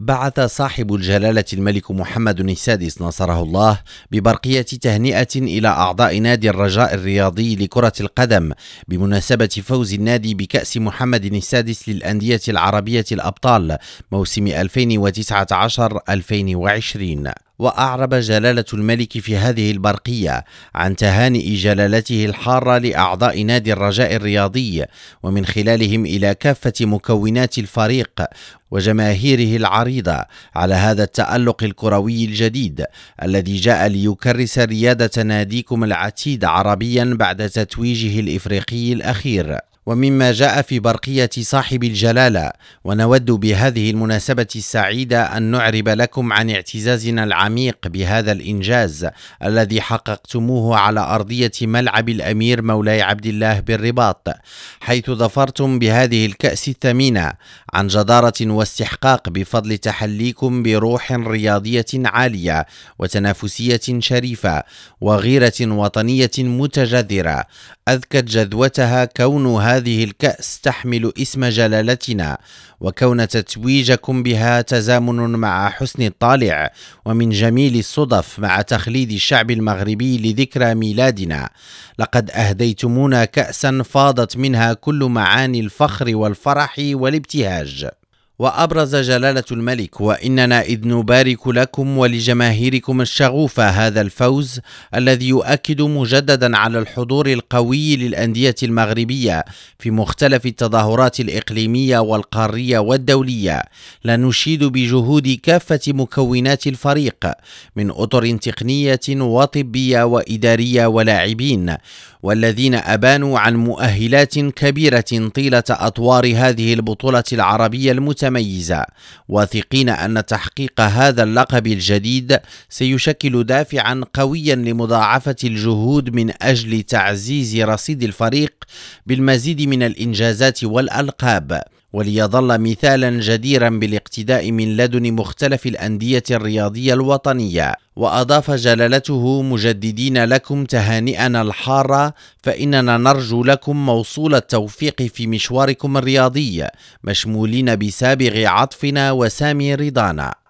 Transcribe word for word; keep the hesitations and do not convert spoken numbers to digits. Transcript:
بعث صاحب الجلالة الملك محمد السادس نصره الله ببرقية تهنئة إلى أعضاء نادي الرجاء الرياضي لكرة القدم بمناسبة فوز النادي بكأس محمد السادس للأندية العربية الأبطال موسم ألفين وتسعة عشر ألفين وعشرين. وأعرب جلالة الملك في هذه البرقية عن تهانئ جلالته الحارة لأعضاء نادي الرجاء الرياضي ومن خلالهم إلى كافة مكونات الفريق وجماهيره العريضة على هذا التألق الكروي الجديد الذي جاء ليكرس ريادة ناديكم العتيد عربيا بعد تتويجه الإفريقي الأخير. ومما جاء في برقية صاحب الجلالة: ونود بهذه المناسبة السعيدة أن نعرب لكم عن اعتزازنا العميق بهذا الإنجاز الذي حققتموه على أرضية ملعب الأمير مولاي عبد الله بالرباط، حيث ظفرتم بهذه الكأس الثمينة عن جدارة واستحقاق بفضل تحليكم بروح رياضية عالية وتنافسية شريفة وغيرة وطنية متجذرة أذكت جذوتها كون هذه الكأس تحمل اسم جلالتنا، وكون تتويجكم بها تزامن مع حسن الطالع ومن جميل الصدف مع تخليد الشعب المغربي لذكرى ميلادنا. لقد أهديتمونا كأسا فاضت منها كل معاني الفخر والفرح والابتهاج. وأبرز جلالة الملك: وإننا إذ نبارك لكم ولجماهيركم الشغوفة هذا الفوز الذي يؤكد مجددا على الحضور القوي للأندية المغربية في مختلف التظاهرات الإقليمية والقارية والدولية، لنشيد بجهود كافة مكونات الفريق من أطر تقنية وطبية وإدارية ولاعبين، والذين أبانوا عن مؤهلات كبيرة طيلة أطوار هذه البطولة العربية المتميزة، واثقين أن تحقيق هذا اللقب الجديد سيشكل دافعا قويا لمضاعفة الجهود من أجل تعزيز رصيد الفريق بالمزيد من الإنجازات والألقاب، وليظل مثالا جديرا بالاقتداء من لدن مختلف الأندية الرياضية الوطنية. وأضاف جلالته مجددين لكم تهانئنا الحارة، فإننا نرجو لكم موصول التوفيق في مشواركم الرياضي، مشمولين بسابغ عطفنا وسامي رضانا.